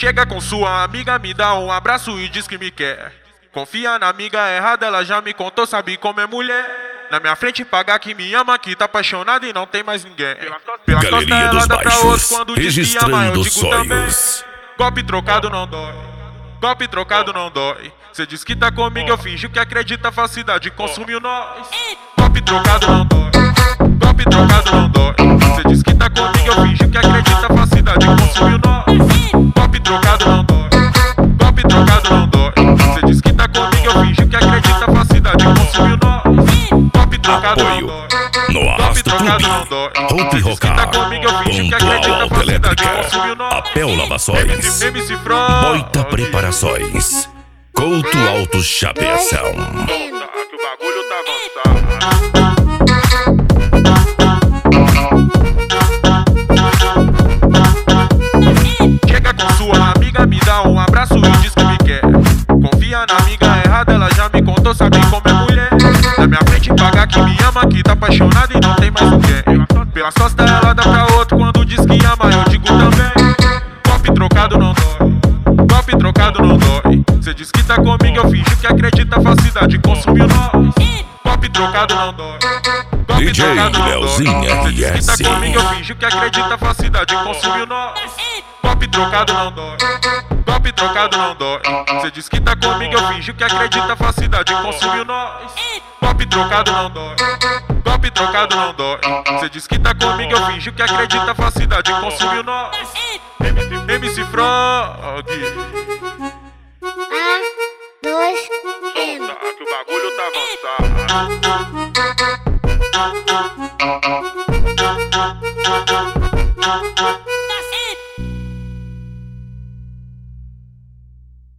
Chega com sua amiga, me dá um abraço e diz que me quer. Confia na amiga errada, ela já me contou, sabe como é mulher. Na minha frente pagar que me ama, que tá apaixonada e não tem mais ninguém. Pelas costas ela dá pra outro quando diz que ama, eu digo também. Golpe trocado não dói, golpe trocado não dói. Cê diz que tá comigo, eu finjo que acredita, falsidade consumiu nós. Golpe trocado não dói, golpe trocado não dói. Cê diz que tá comigo, eu finjo que acredita, falsidade consumiu nós. Golpe trocado não dói, golpe trocado não dói. Cê diz que tá comigo, eu finjo que acredita, falsidade consumiu nós. Golpe trocado não dói, no Arrasto Clube, Hope Rocar, Pontual Autoelétrica, Apel Lavações, MC Frog, Boita Preparações, Couto Auto Chapeação. Que o bagulho tá avançado. Chega com sua amiga, me dá um abraço e diz que me quer. Confia na amiga errada, ela já me contou, sabe como é mulher. Na minha frente pagar que me ama, que tá apaixonada e não tem mais ninguém. Pelas costas ela dá pra outro quando diz que ama, eu digo também. Golpe trocado não dói, golpe trocado não dói. Cê diz que tá comigo, eu finjo que acredita, falsidade consumiu nós. Golpe trocado não dói, golpe DJ trocado não dói. Leozinho Cê diz que tá RS. comigo, eu finjo que acredita, falsidade consumiu nós. Golpe trocado não dói, golpe trocado não dói. Cê diz que tá comigo, eu finjo que acredita, falsidade consumiu nós. Golpe trocado não dói, golpe trocado não dói. Cê diz que tá comigo, eu finjo que acredita, falsidade consumiu nós. MC Frog, A2M. que o bagulho tá avançado.